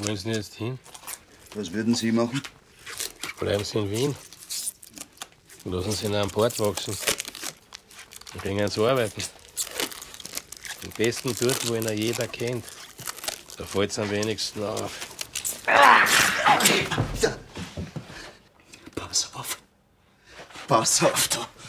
wollen Sie denn jetzt hin? Was würden Sie machen? Bleiben Sie in Wien. Und lassen Sie in einem Port wachsen. Und gehen zu arbeiten. Am besten dort, wo ihn jeder kennt. Da fällt es am wenigsten auf. Pass auf. Pass auf, du.